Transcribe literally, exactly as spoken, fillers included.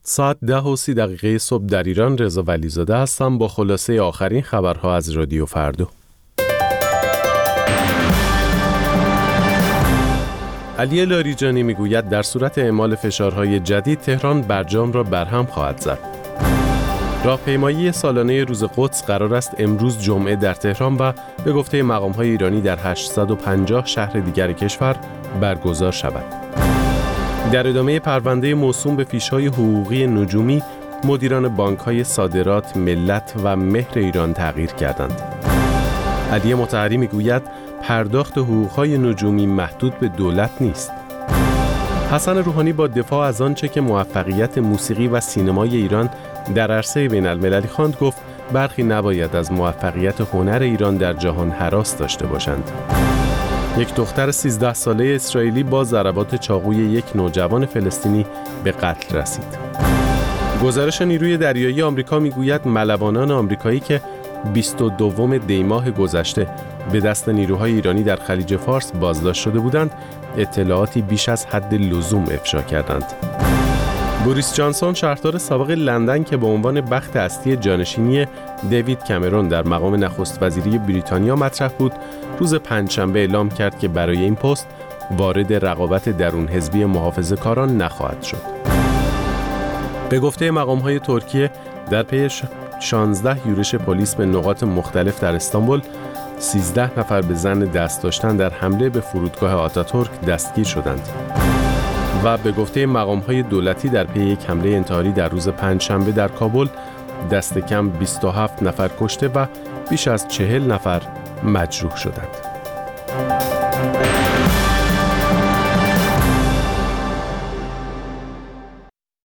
ساعت ده و سی دقیقه صبح در ایران. رضا ولیزاده هستم با خلاصه آخرین خبرها از رادیو فردا. علی لاریجانی میگوید در صورت اعمال فشارهای جدید تهران برجام را برهم خواهد زد. راهپیمایی سالانه روز قدس قرار است امروز جمعه در تهران و به گفته مقام‌های ایرانی در هشتصد و پنجاه شهر دیگر کشور برگزار شود. در ادامه پرونده موسوم به فیش‌های حقوقی نجومی، مدیران بانک‌های صادرات، ملت و مهر ایران تغییر کردند. علی مطهری میگوید پرداخت حقوق‌های نجومی محدود به دولت نیست. حسن روحانی با دفاع از آنچه که موفقیت موسیقی و سینمای ایران در عرصه بین‌المللی خواند گفت برخی نباید از موفقیت هنر ایران در جهان هراس داشته باشند. یک دختر سیزده ساله اسرائیلی با ضربات چاقوی یک نوجوان فلسطینی به قتل رسید. گزارش نیروی دریایی آمریکا میگوید ملوانان آمریکایی که بیست و دوم دی ماه گذشته به دست نیروهای ایرانی در خلیج فارس بازداشت شده بودند، اطلاعاتی بیش از حد لزوم افشا کردند. بوریس جانسون شهردار سابق لندن که به عنوان بخت اصلی جانشینی دیوید کامرون در مقام نخست وزیری بریتانیا مطرح بود، روز پنجشنبه اعلام کرد که برای این پست وارد رقابت درون حزبی محافظه‌کاران نخواهد شد. به گفته مقام‌های ترکیه در پی شانزده یورش پلیس به نقاط مختلف در استانبول، سیزده نفر به ظن دست داشتن در حمله به فرودگاه آتاتورک دستگیر شدند. و به گفته مقام‌های دولتی در پی یک حمله انتحاری در روز پنجشنبه در کابل، دست کم بیست و هفت نفر کشته و بیش از چهل نفر مجروح شدند.